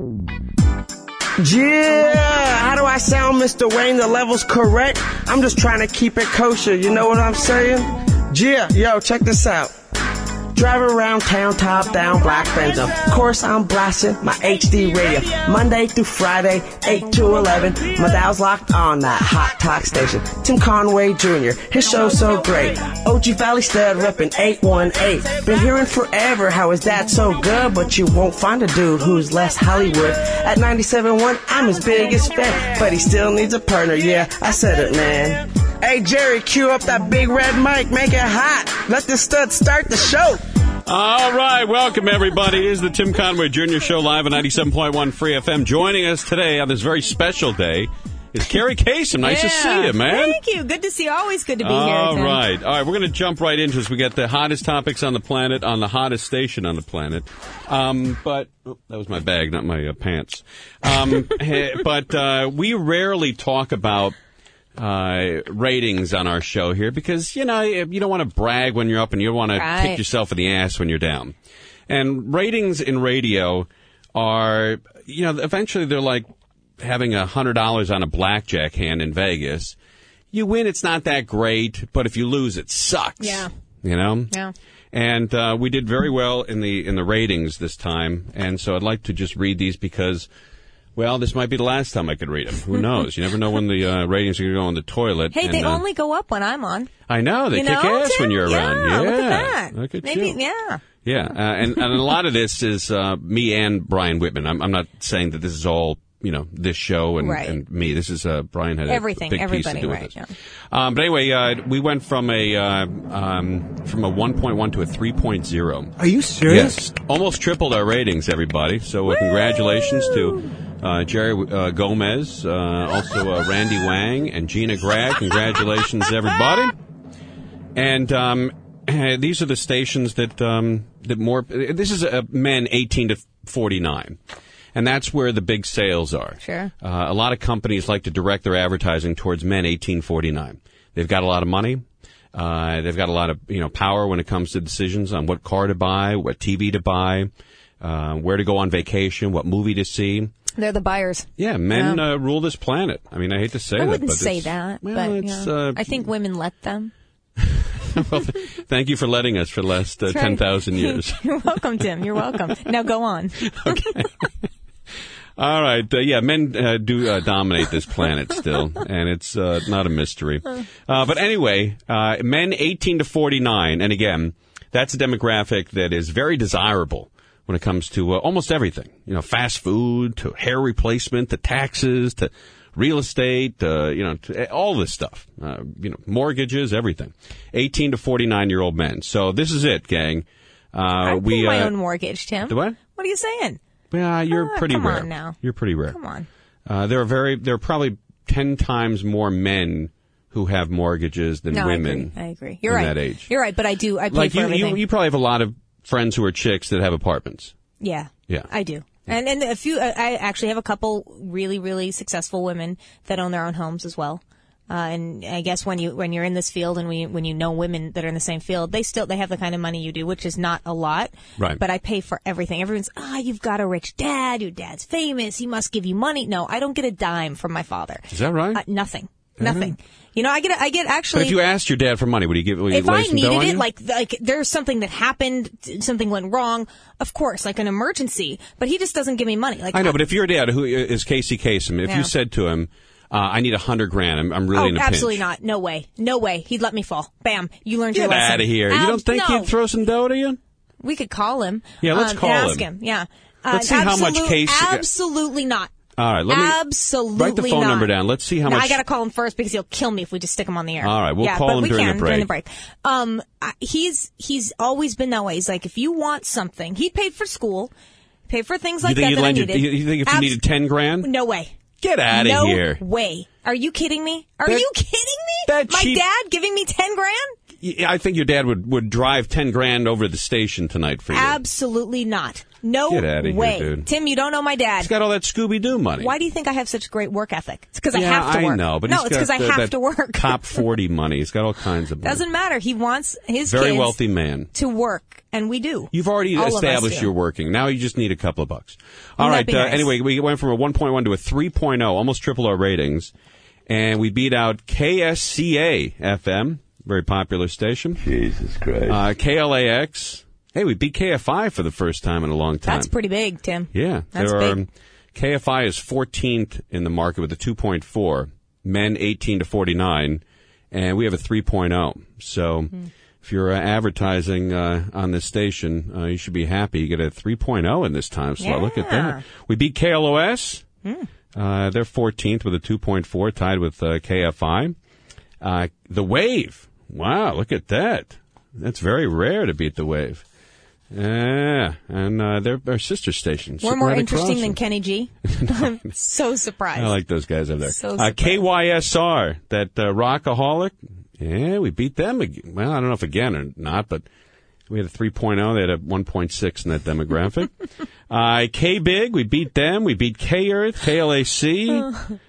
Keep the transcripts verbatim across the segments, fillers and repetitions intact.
Yeah, how do I sound, Mister Wayne? The level's correct. I'm just trying to keep it kosher, you know what I'm saying? Yeah, yo, check this out. Driving around town, top down, black Benz. Of course, I'm blasting my H D radio. Monday through Friday, eight to eleven. My dial's locked on that hot talk station. Tim Conway Junior, his show's so great. O G Valley Stud repping eight one eight. Been hearing forever how his dad's so good, but you won't find a dude who's less Hollywood. At ninety-seven point one, I'm his biggest fan, but he still needs a partner, yeah, I said it, man. Hey, Jerry, cue up that big red mic. Make it hot. Let the stud start the show. All right. Welcome, everybody. It is the Tim Conway Junior Show live on ninety-seven point one Free F M. Joining us today on this very special day is Carrie Kasem. Nice yeah. to see you, man. Thank you. Good to see you. Always good to be All here, All Tim. right. All right. We're going to jump right into this. We got the hottest topics on the planet on the hottest station on the planet. Um, but oh, that was my bag, not my uh, pants. Um, but uh, we rarely talk about Uh, ratings on our show here because, you know, you don't want to brag when you're up and you don't want to right. kick yourself in the ass when you're down. And ratings in radio are, you know, eventually they're like having a hundred dollars on a blackjack hand in Vegas. You win, it's not that great, but if you lose, it sucks. Yeah. You know? Yeah. And uh, we did very well in the in the ratings this time. And so I'd like to just read these because, well, this might be the last time I could read them. Who knows? You never know when the uh, ratings are going to go in the toilet. Hey, and, they uh, only go up when I'm on. I know. They you kick know, ass Tim? when you're around. Yeah, Yeah. look at that. Look at Maybe, you. Yeah. Yeah. Uh, and, and a lot of this is uh, me and Brian Whitman. I'm, I'm not saying that this is all, you know, this show and, right. and me. This is, uh, Brian had a Everything, big piece to everybody, do with right, this. yeah. Um, but anyway, uh, we went from a uh, um, from a one point one to a three point oh. Are you serious? Yes. Almost tripled our ratings, everybody. So uh, congratulations to uh, Jerry uh, Gomez, uh, also uh, Randy Wang and Gina Grad. Congratulations, everybody. And um, these are the stations that um, that more. This is uh, men eighteen to forty-nine. And that's where the big sales are. Sure. Uh, a lot of companies like to direct their advertising towards men eighteen forty-nine. They've got a lot of money. Uh, they've got a lot of, you know, power when it comes to decisions on what car to buy, what T V to buy, uh, where to go on vacation, what movie to see. They're the buyers. Yeah, men yeah. Uh, rule this planet. I mean, I hate to say I that, wouldn't but say it's, that. Well, but, it's, you know, uh, I think women let them. Well, thank you for letting us for the last uh, right. ten thousand years. You're welcome, Tim. You're welcome. Now go on. Okay. All right. Uh, yeah, men uh, do uh, dominate this planet still, and it's uh, not a mystery. Uh, but anyway, uh, men eighteen to forty-nine, and again, that's a demographic that is very desirable when it comes to uh, almost everything. You know, fast food, to hair replacement, to taxes, to real estate, uh, you know, to, all this stuff. Uh, you know, mortgages, everything. eighteen to forty-nine-year-old men. So this is it, gang. Uh, I pay we, my uh, own mortgage, Tim. The what? What are you saying? Yeah, you're uh, pretty come rare. on now. You're pretty rare. Come on. Uh, there are very, there are probably ten times more men who have mortgages than no, women. I agree. I agree. You're in right. that age. You're right, but I do. I pay like for you, everything. you, you probably have a lot of friends who are chicks that have apartments. Yeah. Yeah. I do. And and a few. Uh, I actually have a couple really really successful women that own their own homes as well. Uh, and I guess when you when you're in this field and when you, when you know women that are in the same field, they still they have the kind of money you do, which is not a lot. Right. But I pay for everything. Everyone's ah, oh, you've got a rich dad. Your dad's famous. He must give you money. No, I don't get a dime from my father. Is that right? Uh, nothing. Nothing. You know, I get I get actually. But if you asked your dad for money, would he give? Would he if lay I some dough needed on it, you? like like there's something that happened, something went wrong. Of course, like an emergency. But he just doesn't give me money. Like I know, but if your dad, who is Casey Kasem, if Yeah. you said to him, uh, "I need a hundred grand. I'm, I'm really oh, in a absolutely pinch." not. No way. No way. He'd let me fall. Bam. You learned Get your lesson. out of here! Ab- you don't think no. he'd throw some dough to you? We could call him. Yeah, let's um, call and ask him. him. Yeah. Uh, Let's see how much absolute- Casey- Absolutely not. All right, let me Absolutely write the phone not. number down. Let's see how no, much. I got to call him first because he'll kill me if we just stick him on the air. All right, we'll yeah, call but him we during can, the break. During the break. Um, I- he's he's always been that way. He's like, if you want something, he paid for school, paid for things like you think that he'd that I lend you? needed. You you think if you Abs- needed ten grand? No way. Get out of no here! way. Are you kidding me? Are That- you kidding me? that My cheap- dad giving me ten grand? Yeah, I think your dad would, would drive ten grand over to the station tonight for you. Absolutely not. No Get outta here, way. dude. Tim, you don't know my dad. He's got all that Scooby-Doo money. Why do you think I have such great work ethic? It's because yeah, I have to work. I know, but no, he's it's because got, I uh, have that to work. Top forty money. He's got all kinds of money. Doesn't matter. He wants his Very kids wealthy man. to work, and we do. You've already All of us established do. you're working. Now you just need a couple of bucks. All Wouldn't right. that be Uh, nice? Anyway, we went from a one point one to a three point oh, almost triple our ratings, and we beat out K S C A F M, very popular station. Jesus Christ. Uh, K L A X. Hey, we beat K F I for the first time in a long time. That's pretty big, Tim. Yeah. That's there big. Are, K F I is fourteenth in the market with a two point four, men eighteen to forty-nine, and we have a three point oh. So Mm. if you're uh, advertising uh, on this station, uh, you should be happy. You get a three point oh in this time slot. Yeah. Look at that. We beat K L O S. Mm. Uh, they're fourteenth with a two point four, tied with uh, K F I. Uh, the Wave. Wow, look at that. That's very rare to beat the Wave. Yeah, and uh, they're our sister stations. We're more right interesting across than them. Kenny G. I'm so surprised. I like those guys over there. So uh, surprised. K Y S R, that uh, rockaholic. Yeah, we beat them again. Well, I don't know if again or not, but we had a three point oh. They had a one point six in that demographic. uh, K-Big, we beat them. We beat K-Earth, K L A C,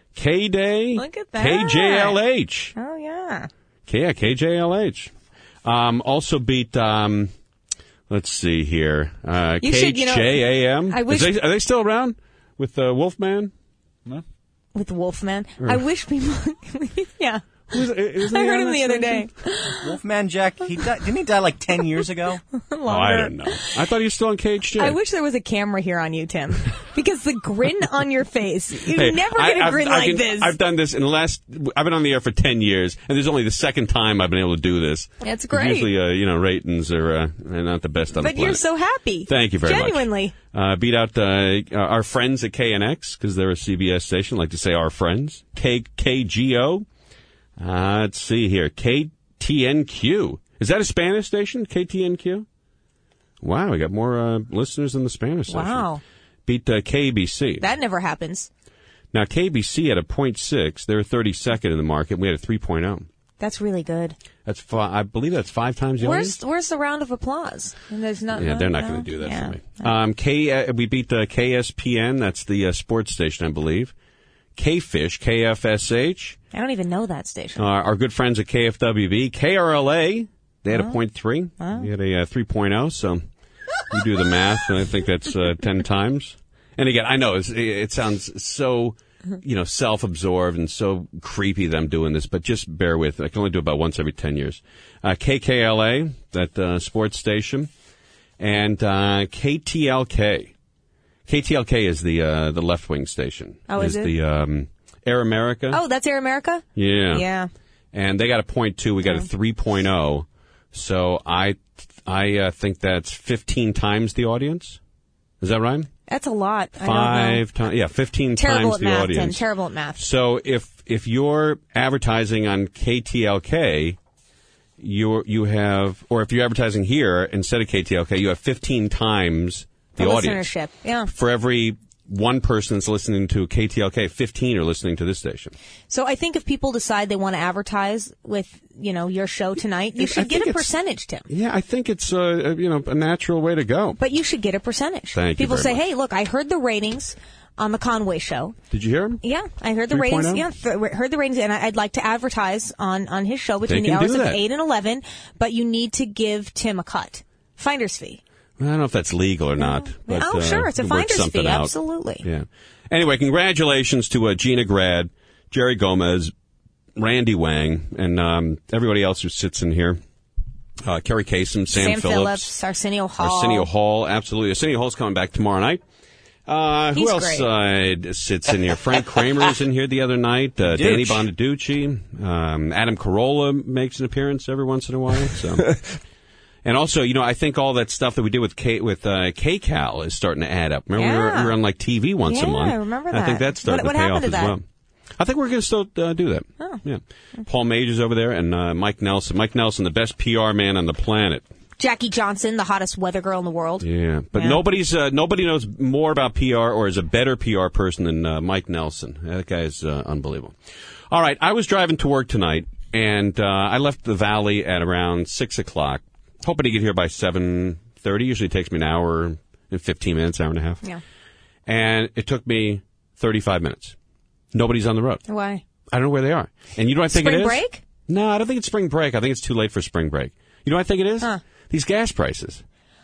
K-Day, Look at that. K J L H. Oh, yeah. K- yeah, K J L H. Um, also beat... Um, Let's see here. Uh, You K should, you know, J A M. I wish- Is they, are they still around with uh, Wolfman? No. With Wolfman. I wish people... yeah. I heard him the other day. Wolfman Jack, he died, didn't he die like ten years ago? Oh, I don't know. I thought he was still on K H J. I wish there was a camera here on you, Tim. Because the grin on your face, you Hey, never I- get a I've- grin I like can- this. I've done this in the last. I've been on the air for ten years, and there's only the second time I've been able to do this. That's great. Usually, uh, you know, ratings are uh, not the best on the But planet. you're so happy. Thank you very Genuinely. much. Uh, beat out uh, our friends at K N X because they're a C B S station. I like to say our friends. K KGO. Uh, let's see here. K T N Q. Is that a Spanish station? K T N Q? Wow, we got more uh, listeners than the Spanish station. Wow. Beat uh, K B C. That never happens. Now, K B C had a point six. They're thirty-second in the market. We had a three point oh. That's really good. That's fi- I believe that's five times the Where's audience. where's the round of applause? And there's not. Yeah, no, they're not no? going to do that Yeah. for me. Um, K, uh, we beat the K S P N. That's the uh, sports station, I believe. K-Fish, K F S H. I don't even know that station. Uh, our good friends at K F W B. K R L A, they had a point three. We had a uh, three point oh, so you do the math, and I think that's uh, ten times. And again, I know it's, it sounds so, you know, self-absorbed and so creepy that I'm doing this, but just bear with it. I can only do it about once every ten years. Uh, K K L A, that uh, sports station, and uh, K T L K. K T L K is the uh, the left-wing station. Oh, is it? the um, Air America. Oh, that's Air America? Yeah. Yeah. And they got a point two. We got a three point oh. So I I uh, think that's fifteen times the audience. Is that right? That's a lot. I Five don't know. times. Yeah, fifteen Terrible times at the math, Tim. audience. Terrible at math. So if if you're advertising on K T L K, you you have, or if you're advertising here instead of K T L K, you have fifteen times the, The audience. listenership. Yeah. For every one person that's listening to K T L K, fifteen are listening to this station. So I think if people decide they want to advertise with, you know, your show tonight, you I should think get a it's- percentage, Tim. Yeah, I think it's uh, a, you know a natural way to go. But you should get a percentage. Thank you People very say, much. hey, look, I heard the ratings on the Conway show. Did you hear him? Yeah, I heard the three point ratings. oh? Yeah, th- heard the ratings, and I- I'd like to advertise on, on his show between They the can hours do of that. eight and eleven. But you need to give Tim a cut, finder's fee. I don't know if that's legal or not. But, oh, uh, sure, it's a we'll work finder's something fee, out. absolutely. Yeah. Anyway, congratulations to uh, Gina Grad, Jerry Gomez, Randy Wang, and um, everybody else who sits in here. Uh, Kerry Kasem, Sam, Sam Phillips, Phillips, Arsenio Hall. Arsenio Hall, absolutely. Arsenio Hall's coming back tomorrow night. Uh, who He's else uh, sits in here? Frank Kramer's in here the other night. Uh, Danny Bonaducci. Um, Adam Carolla makes an appearance every once in a while. So. And also, you know, I think all that stuff that we did with K with uh, K-Cal is starting to add up. Remember, we, were, Yeah. we were on like T V once a Yeah, month. I remember I think that. that's starting What- to what pay off happened as to that? well. I think we're going to still uh, do that. Oh. Yeah. Paul Major's over there, and uh, Mike Nelson. Mike Nelson, the best P R man on the planet. Jackie Johnson, the hottest weather girl in the world. Yeah, but Yeah. nobody's uh, nobody knows more about P R or is a better P R person than uh, Mike Nelson. That guy is uh, unbelievable. All right, I was driving to work tonight, and uh, I left the Valley at around six o'clock, hoping to get here by seven thirty. Usually takes me an hour, in fifteen minutes, hour and a half. Yeah. And it took me thirty-five minutes. Nobody's on the road. Why? I don't know where they are. And you know what I think Spring it is? break? No, I don't think it's spring break. I think it's too late for spring break. You know what I think it is? Huh. These gas prices.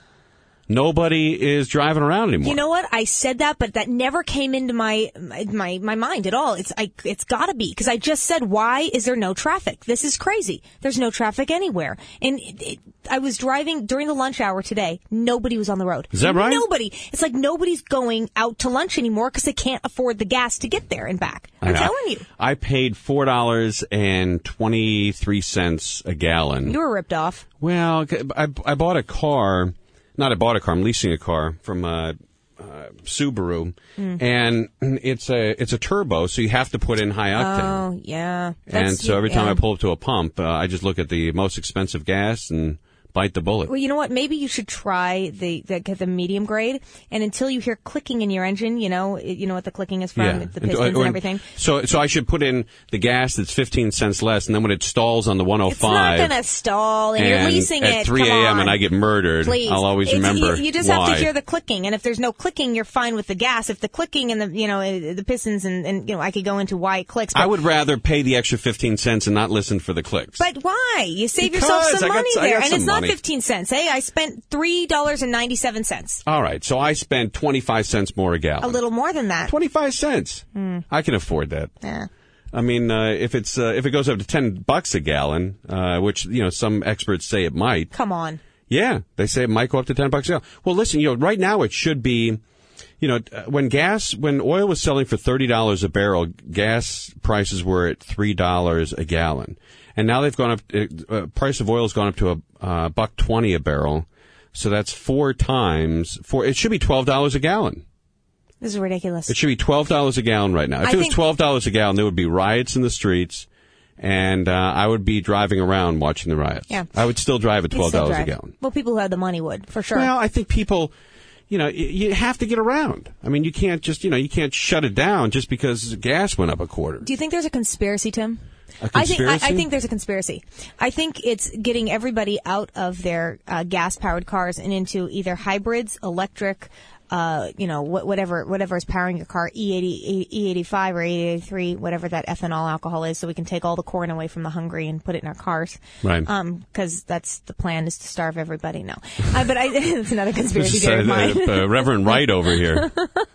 Nobody is driving around anymore. You know what? I said that, but that never came into my my my mind at all. It's I, it's got to be because I just said, why is there no traffic? This is crazy. There's no traffic anywhere. And it, it, I was driving during the lunch hour today. Nobody was on the road. Is that right? Nobody. It's like nobody's going out to lunch anymore because they can't afford the gas to get there and back. I'm telling you. I paid four dollars and twenty three cents a gallon. You were ripped off. Well, I I bought a car. Not I bought a car. I'm leasing a car from uh, uh, Subaru, mm. and it's a it's a turbo, so you have to put in high octane. Oh yeah. And That's, so every time yeah. I pull up to a pump, uh, I just look at the most expensive gas and bite the bullet. Well, you know what? Maybe you should try the the, the medium grade, and until you hear clicking in your engine, you know, you know what the clicking is from, Yeah. the pistons and, and everything. So, so I should put in the gas that's fifteen cents less, and then when it stalls on the one oh five, it's not going to stall, and, you're leasing at it. three Come a.m. on. and I get murdered, Please. I'll always It's- remember You, you just why. have to hear the clicking, and if there's no clicking, you're fine with the gas. If the clicking and the you know uh, the pistons and, and you know I could go into why it clicks. But, I would rather pay the extra fifteen cents and not listen for the clicks. But why? You save Because yourself some I got- money I there, got and some it's not money. fifteen cents. Hey, I spent three dollars and ninety seven cents. All right, so I spent twenty-five cents more a gallon. A little more than that. twenty-five cents. I can afford that. Yeah. I mean, uh, if it's uh, if it goes up to ten bucks a gallon, uh, which you know some experts say it might. Come on. Yeah, they say it might go up to ten bucks a gallon. Well, listen, you know, right now it should be, you know, when gas, when oil was selling for thirty dollars a barrel, gas prices were at three dollars a gallon, and now they've gone up. Uh, price of oil has gone up to a uh, buck twenty a barrel, so that's four times four. It should be twelve dollars a gallon. This is ridiculous. It should be twelve dollars a gallon right now. If I it was think- twelve dollars a gallon, there would be riots in the streets, and uh, I would be driving around watching the riots. Yeah. I would still drive at You'd twelve still dollars a drive. gallon. Well, people who had the money would, for sure. Well, I think people, you know, y- you have to get around. I mean, you can't just, you know, you can't shut it down just because gas went up a quarter. Do you think there's a conspiracy, Tim? A I think I, conspiracy? I think there's a conspiracy. I think it's getting everybody out of their uh, gas-powered cars and into either hybrids, electric, uh, you know, wh- whatever whatever is powering your car, E eighty, E eighty-five or E eighty-three, whatever that ethanol alcohol is, so we can take all the corn away from the hungry and put it in our cars. Right. Um, because that's the plan, is to starve everybody. No, uh, but I, it's another conspiracy This is, theory of uh, mine. uh, Reverend Wright over here.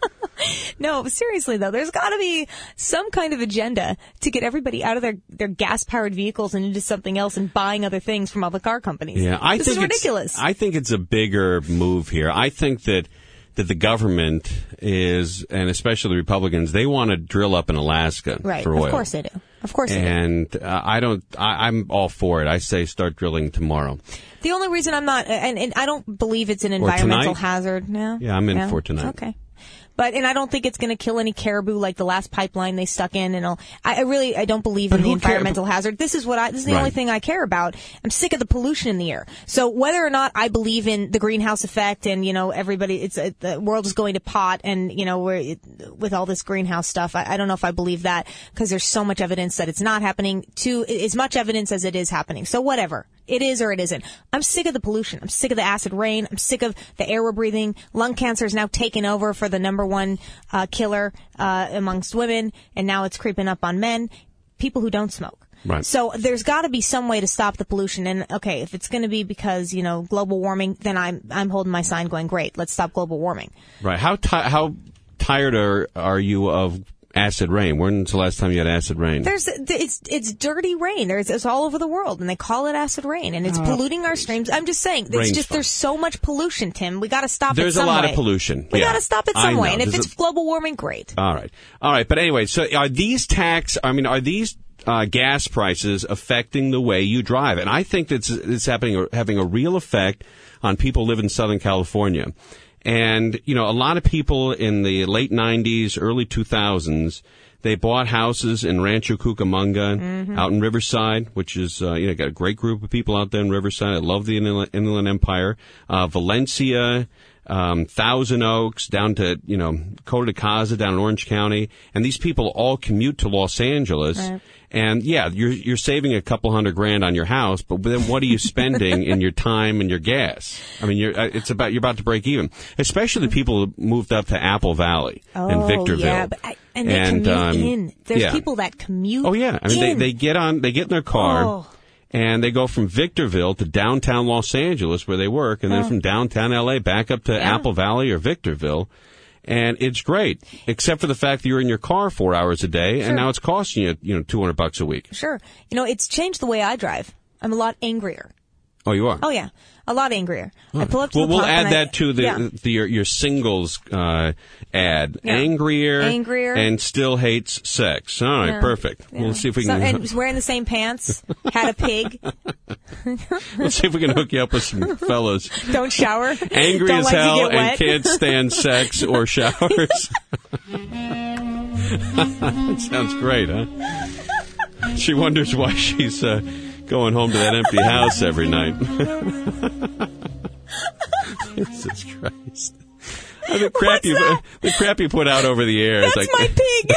No, seriously though, there's got to be some kind of agenda to get everybody out of their, their gas-powered vehicles and into something else and buying other things from other car companies. Yeah, I this think is it's- ridiculous. I think it's a bigger move here. I think that that the government is, and especially the Republicans, they want to drill up in Alaska right, for oil. of course they do. Of course they do. And uh, I don't. I, I'm all for it. I say start drilling tomorrow. The only reason I'm not, and, and I don't believe it's an environmental tonight? hazard now. Yeah, I'm in Yeah? for tonight. Okay. But, and I don't think it's going to kill any caribou like the last pipeline they stuck in and all. I, I really, I don't believe But in the who care- environmental hazard. This is what I, this is the Right. only thing I care about. I'm sick of the pollution in the air. So whether or not I believe in the greenhouse effect and, you know, everybody, it's, uh, the world is going to pot and, you know, we're, it, with all this greenhouse stuff, I, I don't know if I believe that because there's so much evidence that it's not happening to, as much evidence as it is happening. So whatever. It is or it isn't. I'm sick of the pollution. I'm sick of the acid rain. I'm sick of the air we're breathing. Lung cancer is now taken over for the number one uh, killer uh, amongst women, and now it's creeping up on men, people who don't smoke. Right. So there's got to be some way to stop the pollution. And okay, if it's going to be because, you know, global warming, then I'm I'm holding my sign going, great, let's stop global warming. Right. How ti- how tired are are you of acid rain? When's the last time you had acid rain? There's it's it's dirty rain. There's it's all over the world, and they call it acid rain, and it's polluting our streams. I'm just saying, it's Rain's just fine. there's so much pollution, Tim. We got to stop it There's a some lot way. of pollution. We Yeah. got to stop it I some way, know. and if There's it's a- global warming, great. All right. All right. But anyway, so are these tax, I mean, are these uh, gas prices affecting the way you drive? And I think that's it's happening, having a real effect on people who live in Southern California. And, you know, a lot of people in the late nineties, early two thousands, they bought houses in Rancho Cucamonga, Mm-hmm. out in Riverside, which is, uh, you know, got a great group of people out there in Riverside. I love the Inland, Inland Empire. Uh, Valencia, um, Thousand Oaks, down to, you know, Coto de Caza, down in Orange County. And these people all commute to Los Angeles. Right. And, yeah, you're you're saving a couple hundred grand on your house, but then what are you spending in your time and your gas? I mean, you're uh, it's about you're about to break even, especially the people who moved up to Apple Valley oh, and Victorville. Yeah, but I, and they and, commute um, in. There's yeah. people that commute Oh, yeah. I mean, they, in. they get on, they get in their car. Oh. And they go from Victorville to downtown Los Angeles where they work, and then Oh. from downtown L A back up to Yeah. Apple Valley or Victorville. And it's great, except for the fact that you're in your car four hours a day, Sure. and now it's costing you, you know, two hundred bucks a week. Sure. You know, it's changed the way I drive. I'm a lot angrier. Oh, you are? Oh, yeah. A lot angrier. I pull up to Well, the we'll pump add and I- that to the, yeah. the your, your singles uh, ad. Yeah. Angrier, Angrier. and still hates sex. All right, Yeah. perfect. Yeah. We'll see if we So, can. and was wearing the same pants, had a pig, Let's see if we can hook you up with some fellas. don't shower, Angry don't as like hell to get and wet. can't stand sex or showers. That sounds great, huh? She wonders why she's uh, going home to that empty house every night. Jesus Christ. Uh, the, crap you, the crap you put out over the air. That's is like, my pig.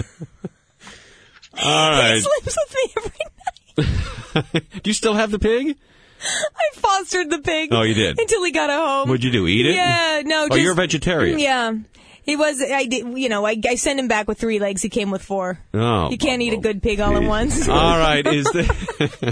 all He right. sleeps with me every night. Do you still have the pig? I fostered the pig. Oh, you did? Until he got a home. What'd you do, eat it? Yeah, no. Oh, just, you're a vegetarian. Yeah. He was, I did, you know, I, I sent him back with three legs. He came with four. Oh. You can't eat a good pig all at once. All right, is the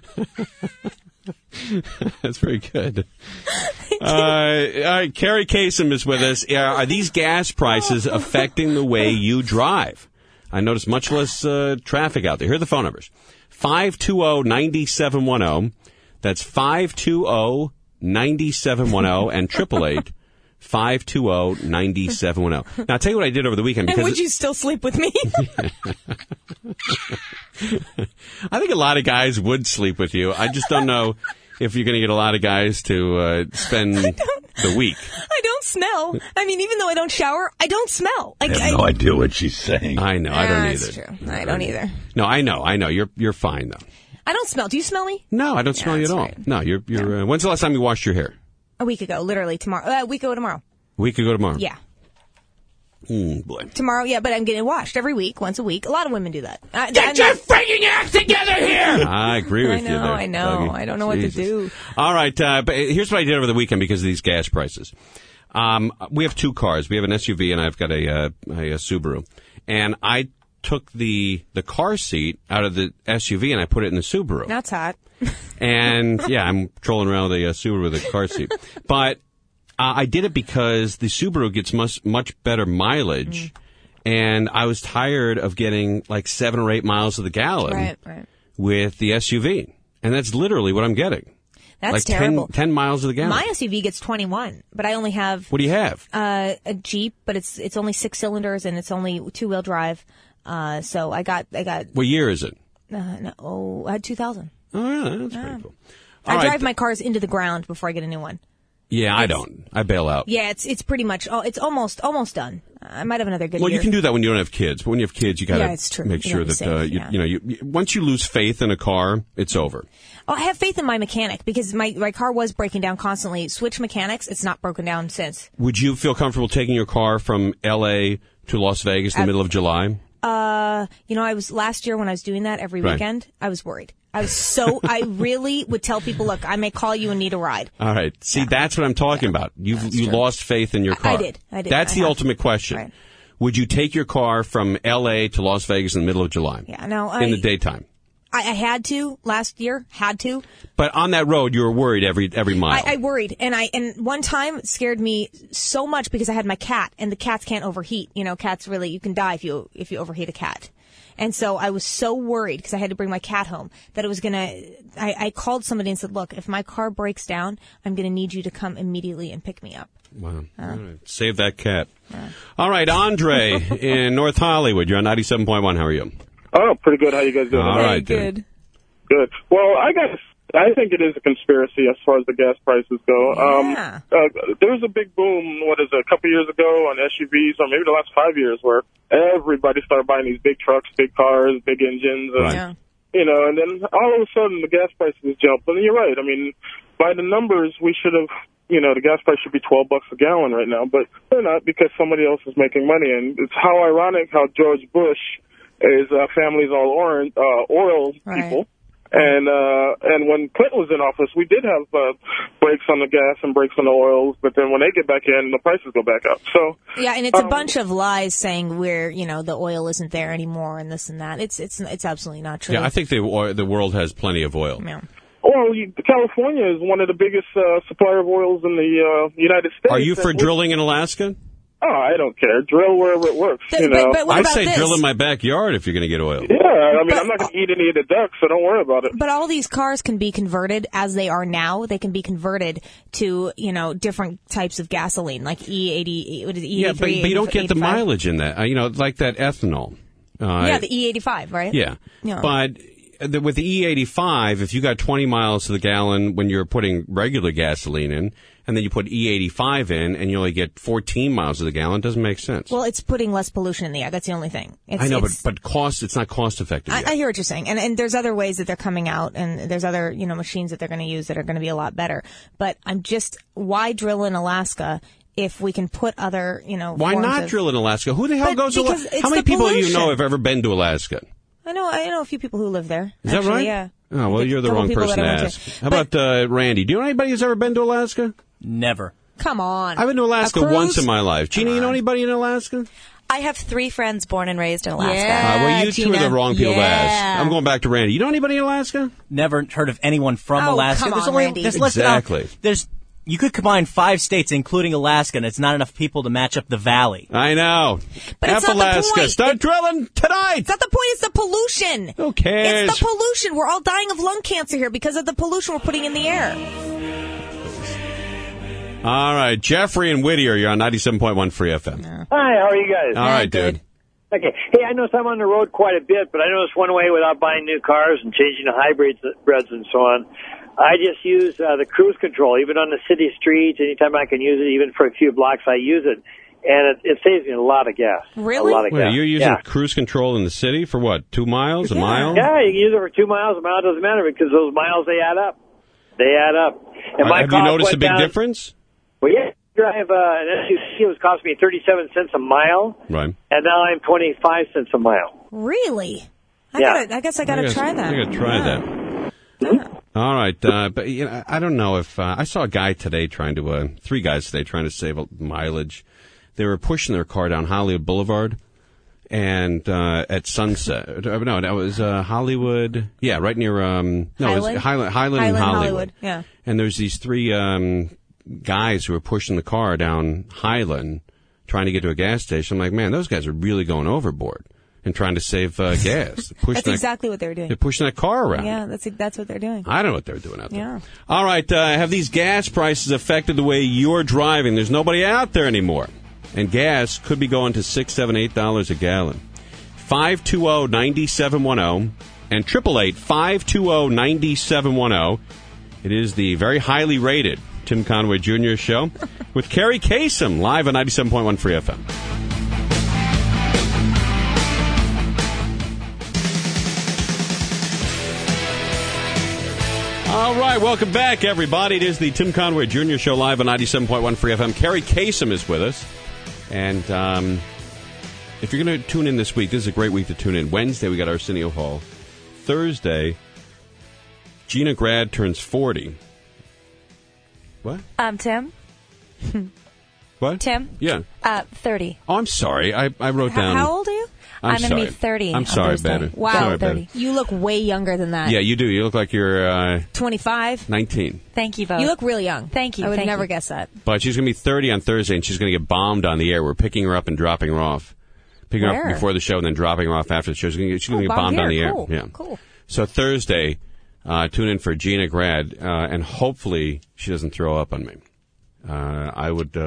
That's very good. Uh, all right, Carrie Kasem is with us. Are, are these gas prices affecting the way you drive? I notice much less uh, traffic out there. Here are the phone numbers. five two zero, nine seven one zero. That's five two zero, nine seven one zero and eight eight eight, five two zero, nine seven one zero. Now, I'll tell you what I did over the weekend. Because And would you still sleep with me? I think a lot of guys would sleep with you. I just don't know if you're going to get a lot of guys to uh, spend the week. I don't smell. I mean, even though I don't shower, I don't smell. Like, I have no idea what she's saying. I know. I don't Ah, either. That's true. I don't either. No, I know. I know. You're you're fine though. I don't smell. Do you smell me? No, I don't smell you at that's all. right. No, you're you're. Uh, when's the last time you washed your hair? A week ago, literally tomorrow. Uh, a week ago tomorrow. A week ago tomorrow. Yeah. Mm, boy. Tomorrow, yeah, but I'm getting washed every week, once a week. A lot of women do that. I, Get I'm your not- freaking act together here! I agree with I you know, there. I know. Dougie. I don't know what to Jesus. do. All right, uh, but here's what I did over the weekend because of these gas prices. Um, we have two cars. We have an S U V and I've got a, uh, a, a Subaru. And I took the the car seat out of the S U V and I put it in the Subaru. That's hot. And yeah, I'm trolling around with a uh, Subaru with a car seat. But uh, I did it because the Subaru gets much much better mileage. Mm. And I was tired of getting like seven or eight miles to the gallon Right, right. with the S U V. And that's literally what I'm getting. That's like terrible. ten, ten miles to the gallon. My S U V gets twenty-one, but I only have What do you have? uh, a Jeep, but it's it's only six cylinders and it's only two wheel drive. Uh, so I got I got What year is it? uh, no, oh I had two thousand. Oh, yeah, that's pretty cool. I All right. drive my cars into the ground before I get a new one. Yeah, I don't. I bail out. Yeah, it's it's pretty much oh, it's almost almost done. I might have another good Well, year. you can do that when you don't have kids, but when you have kids, you got to Yeah, it's true. make You sure gotta that be uh, safe, you, yeah. you know you, you- once you lose faith in a car, it's over. Oh, I have faith in my mechanic because my my car was breaking down constantly. Switch mechanics, it's not broken down since. Would you feel comfortable taking your car from L A to Las Vegas in the Ab- middle of July? Uh, you know, I was last year when I was doing that every Right. weekend. I was worried. I was so I really would tell people, look, I may call you and need a ride. All right. See, that's what I'm talking about. You've you true. lost faith in your I- car. I did. I did. That's I the have. ultimate question. Right. Would you take your car from L A to Las Vegas in the middle of July? Yeah, no, I in the daytime. I, I had to last year, had to. But on that road, you were worried every every mile. I, I worried, and I and one time it scared me so much because I had my cat, and the cats can't overheat. You know, cats really you can die if you if you overheat a cat. And so I was so worried because I had to bring my cat home that it was gonna. I, I called somebody and said, "Look, if my car breaks down, I'm gonna need you to come immediately and pick me up." Wow. All right. Save that cat. All right, Andre in North Hollywood. You're on ninety-seven point one. How are you? Oh, pretty good. How you guys doing? All Very right, good. dude. Good. Well, I guess I think it is a conspiracy as far as the gas prices go. Yeah. Um, uh, there was a big boom, what is it, a couple years ago on S U Vs, or maybe the last five years, where everybody started buying these big trucks, big cars, big engines, and, Right. Yeah. you know, and then all of a sudden the gas prices jumped. And you're right. I mean, by the numbers, we should have you know, the gas price should be twelve bucks a gallon right now, but they're not because somebody else is making money. And it's how ironic how George Bush is uh, family's all orange, uh, oil Right. people. And uh, and when Clinton was in office, we did have uh, brakes on the gas and brakes on the oils, but then when they get back in, the prices go back up. So Yeah, and it's a um, bunch of lies saying we're, you know, the oil isn't there anymore and this and that. It's it's it's absolutely not true. Yeah, I think the oil, the world has plenty of oil. Yeah. Well, you, California is one of the biggest uh, supplier of oils in the uh, United States. Are you for And- drilling in Alaska? Oh, I don't care. Drill wherever it works. But- you know. but- but what I'd about say this? drill in my backyard if you're going to get oil. Yeah, I mean, But- I'm not going to eat any of the ducks, so don't worry about it. But all these cars can be converted as they are now. They can be converted to, you know, different types of gasoline, like E eighty, what is it, E Yeah, but, eighty-three, but you don't get the eighty-five? mileage in that. Uh, you know, like that ethanol. Uh, Yeah, the E eighty-five, right? Yeah. Yeah. But the, with the E eighty-five, if you got twenty miles to the gallon when you're putting regular gasoline in, and then you put E eighty-five in, and you only get fourteen miles to the gallon, it doesn't make sense. Well, it's putting less pollution in the air. That's the only thing. It's, I know, but, it's- but cost, it's not cost effective I, yet. I hear what you're saying, and and there's other ways that they're coming out, and there's other you know machines that they're going to use that are going to be a lot better. But I'm just why drill in Alaska if we can put other you know Why forms not of- drill in Alaska? Who the hell But goes to because Alaska? it's How many the people do you pollution. know have ever been to Alaska? I know I know a few people who live there. Is that actually, right? Yeah. Oh, well, A you're the couple wrong people person that to I went ask. to. How But- about uh, Randy? Do you know anybody who's ever been to Alaska? Never. Come on. I've been to Alaska A cruise? once in my life. Gina, you know anybody in Alaska? I have three friends born and raised in Alaska. Yeah. Uh, well, you two are Gina. the wrong people to Yeah. ask. I'm going back to Randy. You know anybody in Alaska? Never heard of anyone from Oh, Alaska. come there's on, only Randy. there's less than a- Exactly. there's you could combine five states, including Alaska, and it's not enough people to match up the valley. I know. But it's F not the Alaska. point. Start drilling tonight. It's not the point. It's the pollution. Who cares? It's the pollution. We're all dying of lung cancer here because of the pollution we're putting in the air. All right, Jeffrey and Whittier, you're on ninety-seven point one Free F M. Hi, how are you guys? All right, good. dude. Okay. Hey, I notice I'm on the road quite a bit, but I notice one way without buying new cars and changing to hybrids breads and so on. I just use uh, the cruise control, even on the city streets. Anytime I can use it, even for a few blocks, I use it. And it, it saves me a lot of gas. Really? A lot of Wait, gas. you're using yeah. cruise control in the city for what? Two miles? A Yeah. mile? Yeah, you can use it for two miles. A mile doesn't matter because those miles, they add up. They add up. And Uh, my have you cost noticed a went big down- difference? Well, yeah. I have uh, an S U V. It was costing me thirty-seven cents a mile, Right. and now I'm twenty-five cents a mile. Really? I Yeah. gotta, I guess I gotta I gotta- try that. I gotta try Yeah. that. All right, uh, but you know, I don't know if uh, I saw a guy today trying to, uh, three guys today trying to save mileage. They were pushing their car down Hollywood Boulevard, and uh, at sunset. uh, No, that was uh, Hollywood. Yeah, right near um, no, it was Highland? Highland, Highland, Highland, and Hollywood. Hollywood, yeah. And there's these three um, guys who were pushing the car down Highland, trying to get to a gas station. I'm like, man, those guys are really going overboard and trying to save uh, gas. Pushing That's that- exactly what they were doing. They're pushing that car around. Yeah, that's that's what they're doing. I don't know what they're doing out there. Yeah. All right, uh, have these gas prices affected the way you're driving? There's nobody out there anymore. And gas could be going to six, seven, eight dollars a gallon. five two zero, nine seven one zero and triple eight, five two zero, nine seven one zero. It is the very highly rated Tim Conway Junior show with Carrie Kasem live on ninety-seven point one Free F M. All right, welcome back, everybody. It is the Tim Conway Junior show live on ninety-seven point one Free F M. Carrie Kasem is with us. And um, if you're going to tune in this week, this is a great week to tune in. Wednesday, we got Arsenio Hall. Thursday, Gina Grad turns forty. What? Um, Tim? What? Tim? Yeah. Uh, thirty. Oh, I'm sorry. I, I wrote How, down. how old are you? I'm, I'm gonna sorry. be thirty I'm on sorry, Thursday. baby. Wow, Sorry, thirty. baby. You look way younger than that. Yeah, you do. You look like you're uh, twenty-five. nineteen. Thank you both. You look really young. Thank you, I would thank never you. guess that. But she's going to be thirty on Thursday, and she's going to get bombed on the air. We're picking her up and dropping her off. Picking her Where? up before the show and then dropping her off after the show. She's going to get, she's Oh, going to get bombed bombed on the here. air. Cool, Yeah. cool. So Thursday, uh, tune in for Gina Grad, uh, and hopefully she doesn't throw up on me. Uh, I would... Uh,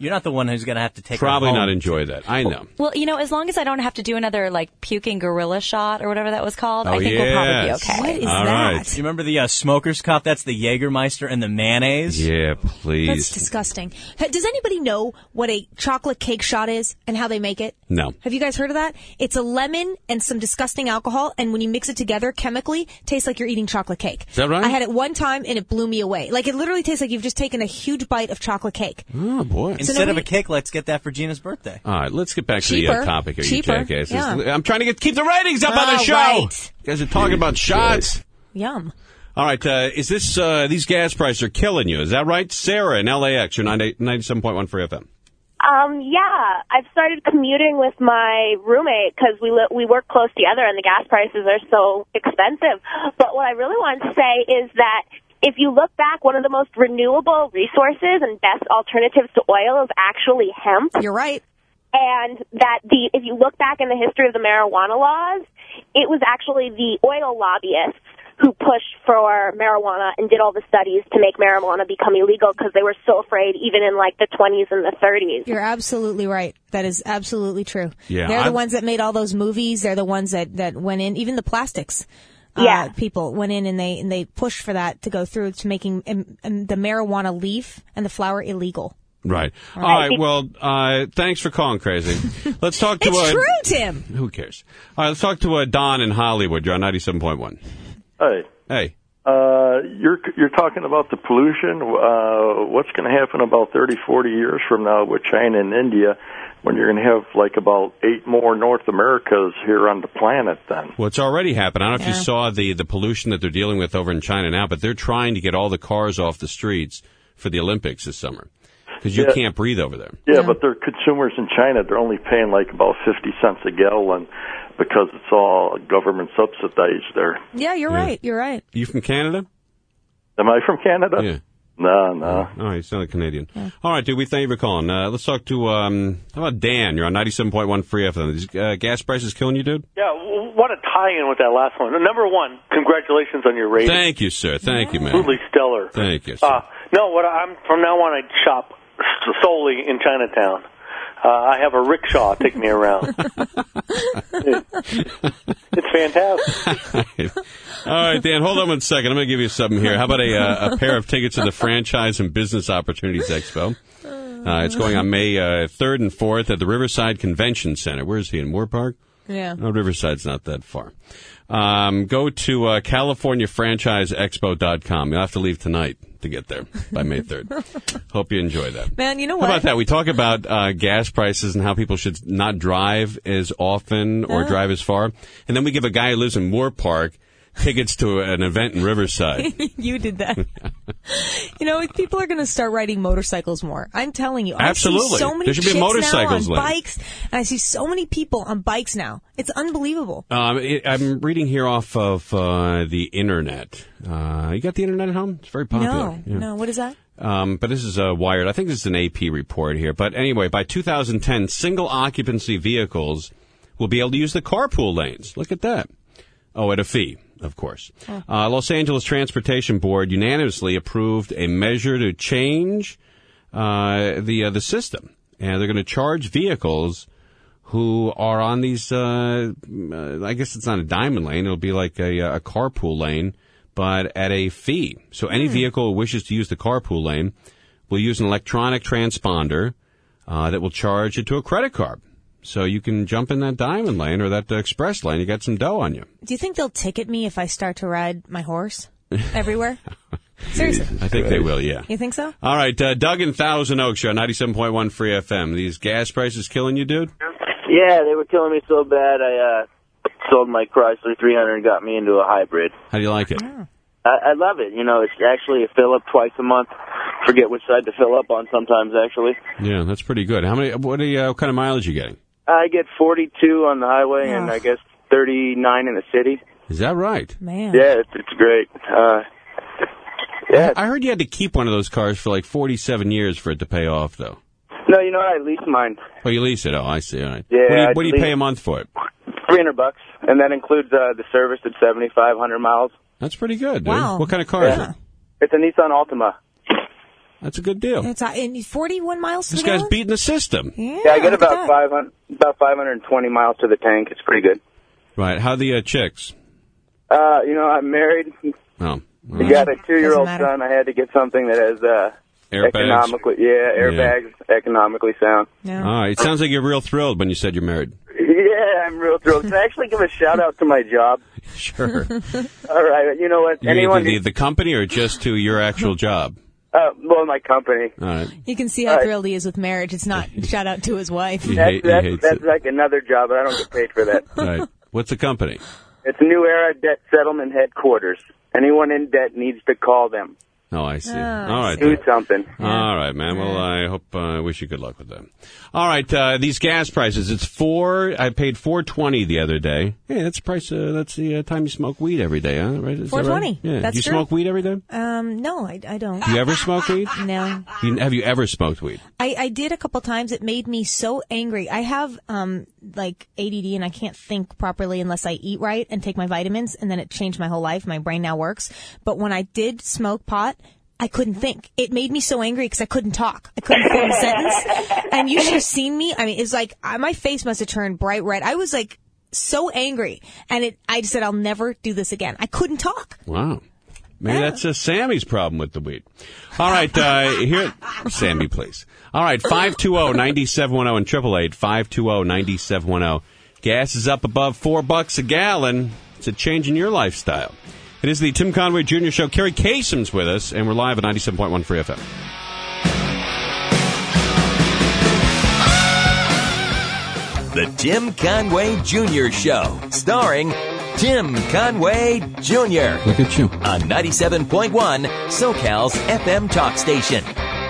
You're not the one who's going to have to take Probably her home. not enjoy that. I know. Well, you know, as long as I don't have to do another, like, puking gorilla shot or whatever that was called, Oh, I think we'll probably be yes. okay. What is All that? right. You remember the uh, Smoker's Cup? That's the Jägermeister and the mayonnaise. Yeah, please. That's disgusting. Ha- Does anybody know what a chocolate cake shot is and how they make it? No. Have you guys heard of that? It's a lemon and some disgusting alcohol, and when you mix it together chemically, it tastes like you're eating chocolate cake. Is that right? I had it one time, and it blew me away. Like, it literally tastes like you've just taken a huge bite of chocolate cake. Oh, boy. Instead nobody- of a cake, let's get that for Gina's birthday. All right, let's get back to the uh, Cheaper. topic here, Cheaper. you jackasses. Yeah. I'm trying to get keep the ratings up on the Oh, show. right. You guys are talking about shots. Yum. All right, uh, is this uh, these gas prices are killing you? Is that right? Sarah in L A X, you're ninety-seven point one Free F M. Um, yeah, I've started commuting with my roommate because we li- we work close together and the gas prices are so expensive. But what I really wanted to say is that if you look back, one of the most renewable resources and best alternatives to oil is actually hemp. You're right. And that the if you look back in the history of the marijuana laws, it was actually the oil lobbyists who pushed for marijuana and did all the studies to make marijuana become illegal because they were so afraid even in like the twenties and the thirties. You're absolutely right. That is absolutely true. Yeah, They're I'm- the ones that made all those movies. They're the ones that, that went in, even the plastics. Yeah. Uh, people went in and they and they pushed for that to go through to making um, um, the marijuana leaf and the flower illegal. Right. All right. Well, uh, thanks for calling, Crazy. Let's talk to... It's uh, true, Tim. Who cares? All right, let's talk to uh, Don in Hollywood. You're on ninety-seven point one. Hey, Hey. uh, you're you're talking about the pollution. Uh, what's going to happen about thirty, forty years from now with China and India when you're going to have like about eight more North Americas here on the planet then? Well, it's already happened. I don't know if Yeah. you saw the, the pollution that they're dealing with over in China now, but they're trying to get all the cars off the streets for the Olympics this summer because you Yeah. can't breathe over there. Yeah, Yeah. but they're consumers in China. They're only paying like about fifty cents a gallon because it's all government subsidized there. Yeah, you're Yeah. right. You're right. You from Canada? Am I from Canada? Yeah. No, no. All right, you sound like Canadian. All right, dude, we thank you for calling. Uh, let's talk to, um, how about Dan? You're on ninety-seven point one Free F M. These uh, gas prices killing you, dude? Yeah, w- what a tie-in with that last one. Number one, congratulations on your rating. Thank you, sir. Thank you, man. Absolutely stellar. Thank you, sir. Uh, no, what I'm from now on, I shop s- solely in Chinatown. Uh, I have a rickshaw take me around. It- it's fantastic. All right, Dan, hold on one second. I'm going to give you something here. How about a, uh, a pair of tickets to the Franchise and Business Opportunities Expo? Uh, it's going on May uh, third and fourth at the Riverside Convention Center. Where is he, in Moore Park? Yeah. No, Riverside's not that far. Um, go to uh, California Franchise Expo dot com. You'll have to leave tonight to get there by May third. Hope you enjoy that. Man, you know How what? about that? We talk about uh, gas prices and how people should not drive as often or Uh. drive as far. And then we give a guy who lives in Moore Park tickets to an event in Riverside. You did that. You know, people are going to start riding motorcycles more. I'm telling you. I Absolutely. see so many There should be chicks motorcycles now on lane. bikes, and I see so many people on bikes now. It's unbelievable. Um, it, I'm reading here off of uh, the internet. Uh, you got the internet at home? It's very popular. No, Yeah. no. What is that? Um, but this is uh, Wired. I think this is an A P report here. But anyway, by two thousand ten, single occupancy vehicles will be able to use the carpool lanes. Look at that. Oh, at a fee, of course. Uh, Los Angeles Transportation Board unanimously approved a measure to change uh, the uh, the system, and they're going to charge vehicles who are on these. Uh, uh, I guess it's not a diamond lane; it'll be like a, a carpool lane, but at a fee. So any vehicle who wishes to use the carpool lane will use an electronic transponder uh, that will charge it to a credit card. So you can jump in that diamond lane or that uh, express lane. You got some dough on you. Do you think they'll ticket me if I start to ride my horse everywhere? Seriously. I think they will, yeah. You think so? All right, uh, Doug in Thousand Oaks, you're on ninety-seven point one Free F M. These gas prices killing you, dude? Yeah, they were killing me so bad I uh, sold my Chrysler three hundred and got me into a hybrid. How do you like it? I, I love it. You know, it's actually a fill-up twice a month. Forget which side to fill up on sometimes, actually. Yeah, that's pretty good. How many? What, are you, uh, what kind of mileage are you getting? I get forty-two on the highway and I guess thirty-nine in the city. Is that right? Man. Yeah, it's, it's great. Uh, yeah. I heard you had to keep one of those cars for like forty-seven years for it to pay off, though. No, you know what? I leased mine. Oh, you lease it? Oh, I see. All right. Yeah, What do you, I what do you lease- pay a month for it? three hundred bucks, and that includes uh, the service at seventy-five hundred miles. That's pretty good, dude. Wow. What kind of car is Yeah. it? It's a Nissan Altima. That's a good deal. It's uh, in forty-one miles to This the guy's gallon? beating the system. Yeah, Yeah, I get look at about that. five hundred, about five hundred twenty miles to the tank. It's pretty good. Right. How the uh, chicks? Uh, you know, I'm married. Oh. We got a two-year-old Doesn't matter. son. I had to get something that has uh, Airbags. economically, yeah, airbags, economically sound. No. All right. It sounds like you're real thrilled when you said you're married. Yeah, I'm real thrilled. Can I actually give a shout out to my job? Sure. All right, you know what? You Anyone? mean the, the company or just to your actual job? Uh, well, my company. All right. You can see how All right. thrilled he is with marriage. It's not shout out to his wife. He, That's hate, he that's, hates that's it. like another job, but I don't get paid for that. Right. What's the company? It's New Era Debt Settlement Headquarters. Anyone in debt needs to call them. Oh, I see. Oh, All right. Do then. something. All right, man. Well, I hope I uh, wish you good luck with them. All right, uh, these gas prices. It's four. I paid four twenty the other day. Hey, that's the price. Uh, that's the uh, time you smoke weed every day, huh? Right? Is that four twenty. Right? Yeah. That's you true. smoke weed every day? Um, no, I, I don't. You ever smoke weed? No. You, have you ever smoked weed? I, I did a couple times. It made me so angry. I have um like A D D and I can't think properly unless I eat right and take my vitamins, and then it changed my whole life. My brain now works. But when I did smoke pot, I couldn't think. It made me so angry because I couldn't talk. I couldn't form a sentence. And you should have seen me. I mean, it's like I, my face must have turned bright red. I was like so angry, and it. I just said I'll never do this again. I couldn't talk. Wow. Maybe Yeah. that's uh, Sammy's problem with the weed. All right, uh, here, Sammy, please. All right, five two zero, nine seven one zero and triple eight five two zero, nine seven one zero. Gas is up above four bucks a gallon. It's a change in your lifestyle. It is the Tim Conway Junior Show. Carrie Kasem's with us, and we're live at ninety-seven point one Free F M. The Tim Conway Junior Show, starring Tim Conway Junior Look at you. On ninety-seven point one, SoCal's F M talk station.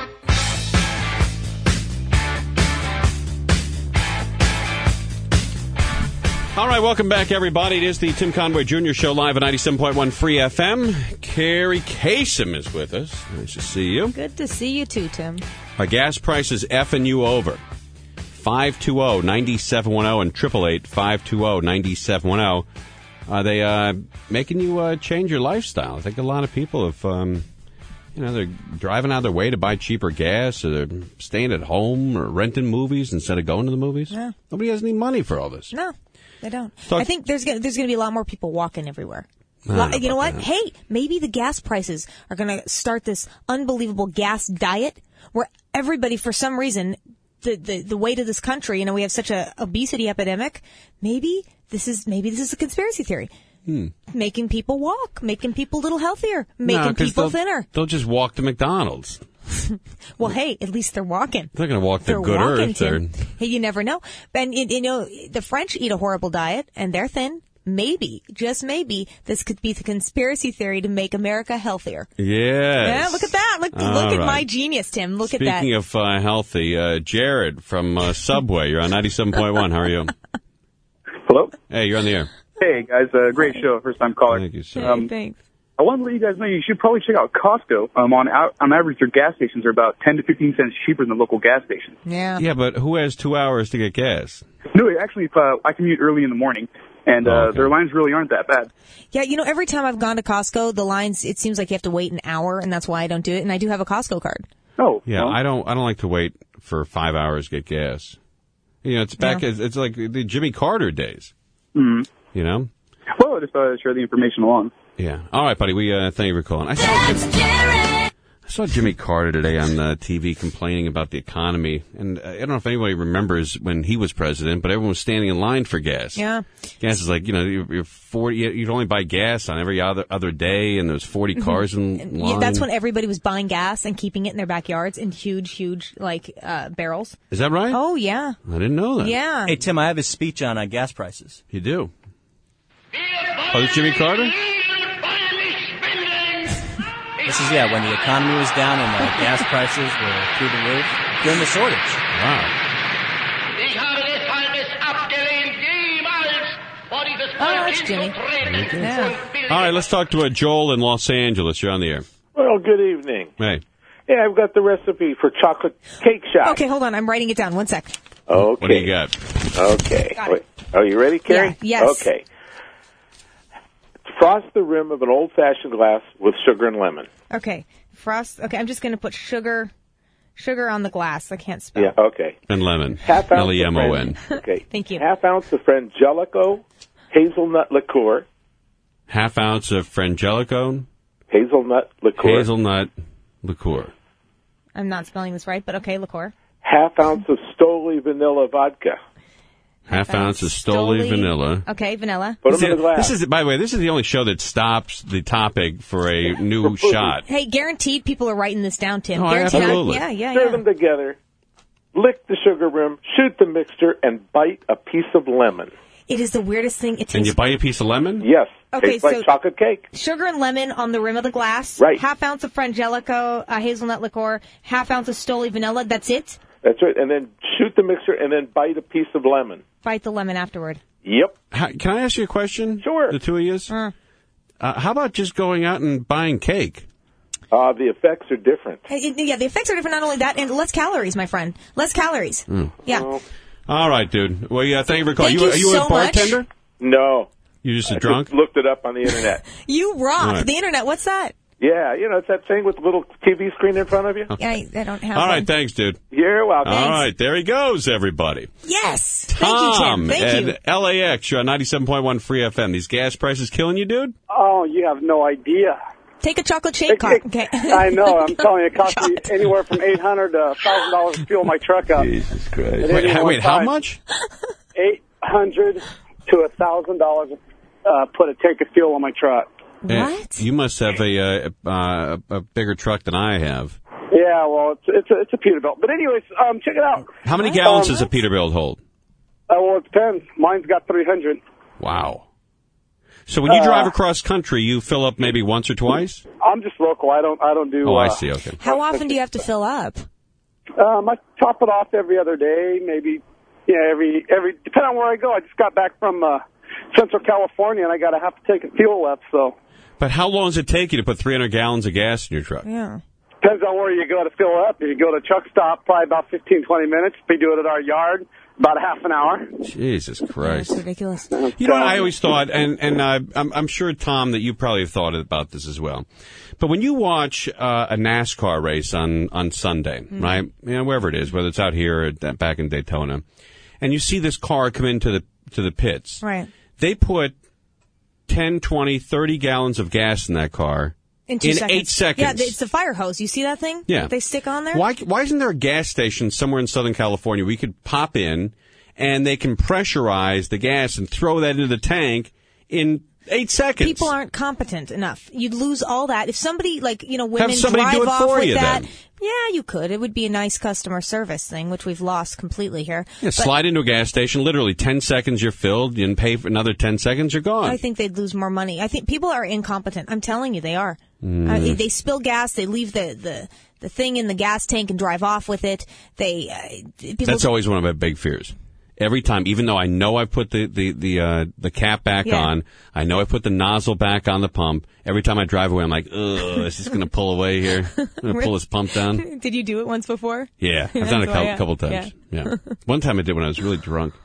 All right, welcome back, everybody. It is the Tim Conway Junior Show, live at ninety-seven point one Free F M. Carrie Kasem is with us. Nice to see you. Good to see you too, Tim. Our gas prices effing you over. five two zero, nine seven one zero and triple eight five two zero, nine seven one zero. Are they uh, making you uh, change your lifestyle? I think a lot of people have, um, you know, they're driving out of their way to buy cheaper gas, or they're staying at home or renting movies instead of going to the movies. Yeah. Nobody has any money for all this. No, they don't. Talk- I think there's gonna, there's going to be a lot more people walking everywhere. I don't know You know about what? that. Hey, maybe the gas prices are going to start this unbelievable gas diet where everybody, for some reason, the, the, the weight of this country, you know, we have such a obesity epidemic. Maybe this is, maybe this is a conspiracy theory. Hmm. Making people walk, making people a little healthier, No, making 'cause people they'll- thinner. They'll just walk to McDonald's. Well, hey, at least they're walking. They're going to walk to They're Good walking, Earth. Tim. They're- Hey, you never know. And, you you know, the French eat a horrible diet, and they're thin. Maybe, just maybe, this could be the conspiracy theory to make America healthier. Yes. Yeah, look at that. Look, All look at right. my genius, Tim. Look Speaking at that. of uh, healthy, uh, Jared from uh, Subway, you're on ninety-seven point one. How are you? Hello? Hey, you're on the air. Hey, guys. Uh, great show. First time caller. Thank you, sir. Hey, Um, thanks. I want to let you guys know you should probably check out Costco. Um, on out- on average, their gas stations are about ten to fifteen cents cheaper than local gas stations. Yeah. Yeah, but who has two hours to get gas? No, actually, uh, I commute early in the morning, and uh, Oh, okay. their lines really aren't that bad. Yeah, you know, every time I've gone to Costco, the lines, it seems like you have to wait an hour, and that's why I don't do it. And I do have a Costco card. Oh, Yeah, well, I don't. I don't like to wait for five hours to get gas. You know, it's back. Yeah. It's, it's like the Jimmy Carter days. mhm. You know. Well, I just thought I'd share the information along. Yeah. All right, buddy. We uh, thank you for calling. I saw, I saw Jimmy Carter today on uh, T V complaining about the economy, and uh, I don't know if anybody remembers when he was president, but everyone was standing in line for gas. Yeah. Gas is like, you know, you're, you're forty. You'd only buy gas on every other other day, and there's forty cars in And line. yeah, that's when everybody was buying gas and keeping it in their backyards in huge, huge, like, uh, barrels. Is that right? Oh, yeah. I didn't know that. Yeah. Hey, Tim, I have his speech on uh, gas prices. You do. Oh, this Jimmy Carter? This is, yeah, when the economy was down and uh, gas prices were through the roof during the shortage. Wow. Oh, that's Jimmy. Yeah. All right, let's talk to uh, Joel in Los Angeles. You're on the air. Well, good evening. Hey. Yeah, I've got the recipe for chocolate cake shop. Okay, hold on. I'm writing it down. One sec. Okay. What do you got? Okay. Got it. Wait, are you ready, Carrie? Yeah, yes. Okay. Frost the rim of an old-fashioned glass with sugar and lemon. Okay. Frost. Okay, I'm just going to put sugar, sugar on the glass. I can't spell. Yeah, okay. And lemon. Half ounce L E M O N. of Fran- Okay. Thank you. Half ounce of Frangelico hazelnut liqueur. Half ounce of Frangelico Hazelnut liqueur. hazelnut liqueur. I'm not spelling this right, but okay, liqueur. Half ounce of Stoli vanilla vodka. Half ounce of Stoli vanilla. Okay, vanilla. Put 'em See, in a glass. This is, by the way, this is the only show that stops the topic for a new shot. Hey, guaranteed people are writing this down, Tim. Oh, guaranteed. absolutely. Yeah, yeah, Stir yeah. them together. Lick the sugar rim. Shoot the mixture and bite a piece of lemon. It is the weirdest thing. It And tastes you bite a piece of lemon? Yes. Okay, Tastes like so- chocolate cake. sugar and lemon on the rim of the glass. Right. Half ounce of Frangelico uh, hazelnut liqueur. Half ounce of Stoli vanilla. That's it. That's right. And then shoot the mixture and then bite a piece of lemon. Bite the lemon afterward. Yep. How, can I ask you a question? Sure. The two of you? Uh, Uh, how about just going out and buying cake? Uh, the effects are different. it- yeah, the effects are different. Not only that, and less calories, my friend. Less calories. Mm. Yeah. All right, dude. Well, yeah, thank you for calling. Thank you, you are you so a bartender? much. No. You just a I drunk? just looked it up on the internet. You rock. All right. The internet. What's that? Yeah, you know, it's that thing with the little T V screen in front of you. I, I don't have All one. right, thanks, dude. You're welcome. All right, there he goes, everybody. Yes. Tom Thank you, Tim. Thank at you. L A X. You're on ninety-seven point one Free F M. These gas prices killing you, dude? Oh, you have no idea. Take a chocolate shake cart. Okay. I know. I'm telling you, it costs me anywhere from eight hundred to one thousand dollars to fuel my truck up. Jesus At Christ. any Wait, how, one wait how time. much? eight hundred to one thousand dollars uh, put a tank of fuel on my truck. What? You must have a, uh, uh, a bigger truck than I have. Yeah, well, it's it's a, it's a Peterbilt. But anyways, um, check it out. How many gallons Um, does a Peterbilt hold? Uh, well, it depends. Mine's got three hundred. Wow. So when you Uh, drive across country, you fill up maybe once or twice? I'm just local. I don't I don't do. Oh, I uh, see. Okay. How often do you have to fill up? Um, I top it off every other day, maybe. Yeah, every every depending on where I go. I just got back from uh, Central California, and I got to have to take a fuel up. So But how long does it take you to put three hundred gallons of gas in your truck? Yeah. depends on where you go to fill up. If you go to a truck stop, probably about fifteen, twenty minutes. If we do it at our yard, about a half an hour. Jesus Christ. That's ridiculous. You know what I always thought, and, and uh, I'm, I'm sure, Tom, that you probably have thought about this as well. But when you watch uh, a NASCAR race on, on Sunday, Mm-hmm. right, you know, wherever it is, whether it's out here or that- back in Daytona, and you see this car come into the to the pits, Right. they put ten, twenty, thirty gallons of gas in that car In two in seconds. eight seconds. Yeah, it's the fire hose. You see that thing? Yeah. That they stick on there? Why, why isn't there a gas station somewhere in Southern California we could pop in and they can pressurize the gas and throw that into the tank in eight seconds? People aren't competent enough. You'd lose all that. If somebody, like, you know, women Have somebody drive do it off for with you that. then. Yeah, you could. It would be a nice customer service thing, which we've lost completely here. Yeah, But slide into a gas station, literally ten seconds you're filled, you pay for another ten seconds, you're gone. I think they'd lose more money. I think people are incompetent. I'm telling you, they are. Mm. Uh, they spill gas. They leave the, the, the thing in the gas tank and drive off with it. They uh, people, That's always one of my big fears. Every time, even though I know I put the the the, uh, the cap back Yeah. on, I know I put the nozzle back on the pump. Every time I drive away, I'm like, ugh, is this going to pull away here? I'm going to pull this pump down. Did you do it once before? Yeah, I've done it a That's why, couple, yeah. couple times. Yeah. Yeah. One time I did when I was really drunk.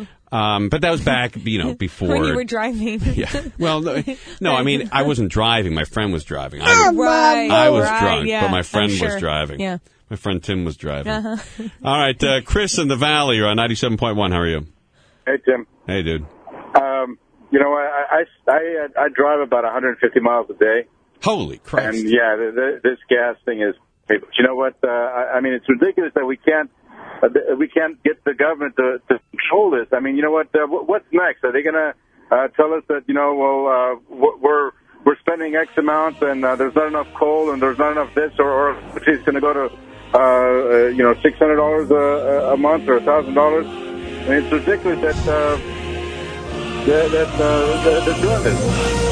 Um, but that was back, you know, before. When you were driving. Yeah. Well, no, no, I mean, I wasn't driving. My friend was driving. I was, Right. I was right, drunk, yeah, but my I'm friend sure. was driving. Yeah. My friend Tim was driving. Uh-huh. All right, uh, Chris in the Valley, you're on ninety-seven point one. How are you? Hey, Tim. Hey, dude. Um, you know, I, I, I, I drive about one hundred fifty miles a day. Holy Christ. And, yeah, the, the, this gas thing is, but you know what? Uh, I, I mean, it's ridiculous that we can't uh, th- we can't get the government to, to control this. I mean, you know what? Uh, wh- what's next? Are they going to uh, tell us that, you know, well, uh, we're we're spending X amount and uh, there's not enough coal and there's not enough this, or, or it's going to go to, uh, uh, you know, six hundred dollars a, a month or one thousand dollars? I mean, it's ridiculous that, uh, that, that uh, they're, they're doing this.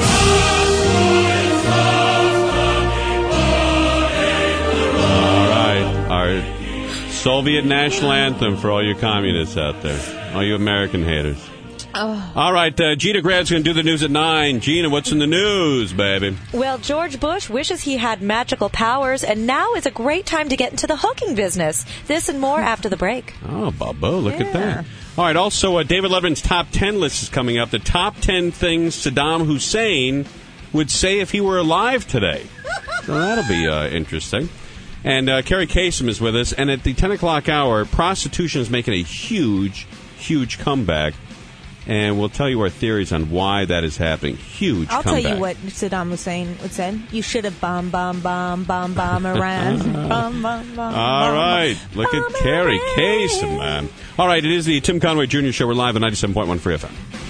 All right. Our Soviet national anthem for all you communists out there, all you American haters. Oh. All right, uh, Gina Grad's going to do the news at nine. Gina, what's in the news, baby? Well, George Bush wishes he had magical powers, and now is a great time to get into the hooking business. This and more after the break. Oh, Bobo, look at that. All right, also, uh, David Letterman's top ten list is coming up. The top ten things Saddam Hussein would say if he were alive today. So that'll be uh, interesting. And uh, Carrie Kasem is with us. And at the ten o'clock hour, prostitution is making a huge, huge comeback. And we'll tell you our theories on why that is happening. Huge I'll comeback. tell you what Saddam Hussein would said. You should have bomb, bomb, bomb, bomb, bomb Iran. bomb, bomb, bomb, All right. bomb, Look bomb at Carrie Kasem, man. All right, it is the Tim Conway Junior Show. We're live on ninety-seven point one Free F M.